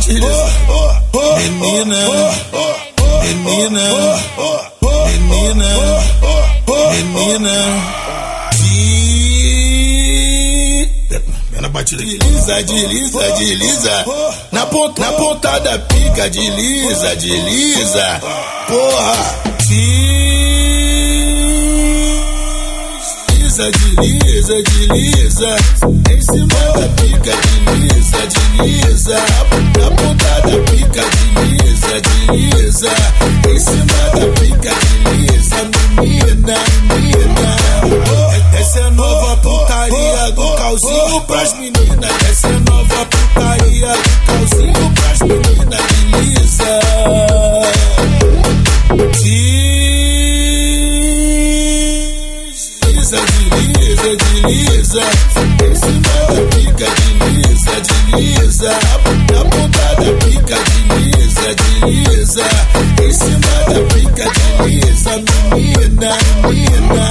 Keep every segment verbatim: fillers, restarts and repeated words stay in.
deslizar. Menina, menina, menina, menina, na batida, desliza, desliza, desliza, na ponta, na ponta da pica, desliza, desliza, porra, desliza, desliza, desliza, em cima da pica, desliza, desliza, na ponta da pica, desliza, desliza, em cima da pica, desliza, menina, menina. Essa é a nova putaria do calzinho pras meninas. Essa é a nova putaria do calzinho pras meninas. Desliza, desliza, desliza, desliza, em cima da pica, desliza, desliza, na ponta da pica, desliza, desliza, em cima da pica, desliza, menina, menina.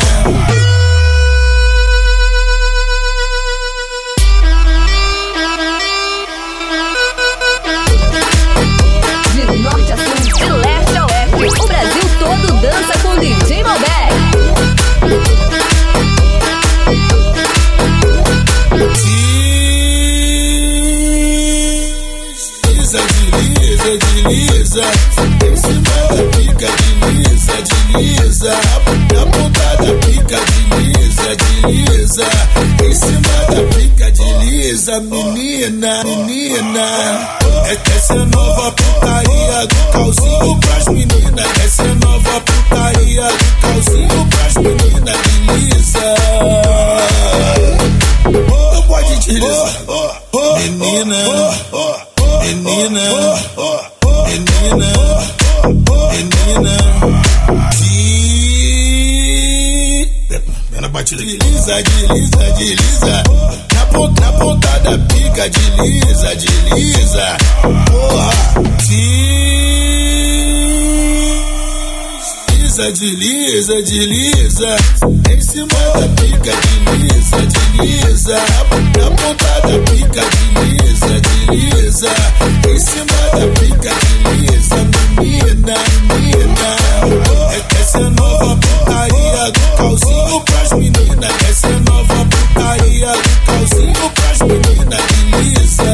O Brasil todo dança com D J Malbec. Desliza, desliza, desliza, em cima da pica, desliza, desliza, na ponta da pica, desliza, desliza, em cima da pica, desliza, menina, menina. Essa é a nova putaria do calzinho pras meninas. Essa é a nova putaria do calzinho pras meninas. Desliza, não pode deslizar. Menina, menina, menina, menina, na batida, desliza, desliza, desliza, na ponta, na ponta da pica, desliza, desliza, porra, desliza, desliza, desliza, em cima da pica, desliza, desliza, na ponta da pica, desliza, desliza, em cima da pica, desliza, menina, menina. Essa é a nova putaria do calzinho pras meninas. Essa é a nova putaria do calzinho pras meninas. Desliza,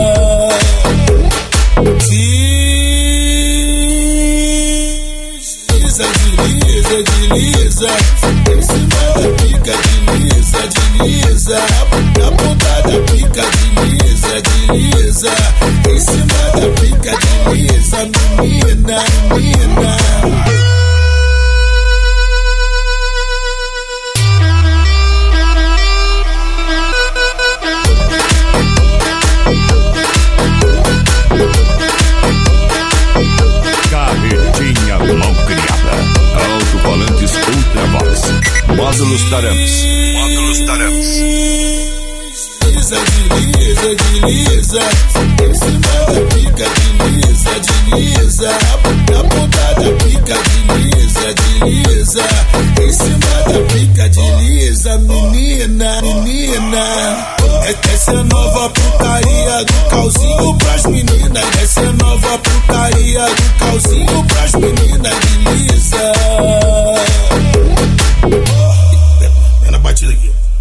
desliza, desliza, desliza, em cima da pica, desliza, desliza, na ponta da pica, desliza, desliza, em cima da pica, desliza, menina, menina. Carretinha mal criada. Alto-falantes Ultravox. Módulos Taramps. Módulos Taramps. Desliza, desliza, desliza, em cima da pica, desliza, desliza, na ponta da pica, desliza, desliza, em cima da pica, desliza, menina, menina. Essa é a nova putaria do calzinho pras meninas. Essa é a nova putaria do calzinho pras meninas. Desliza, é na batida aqui.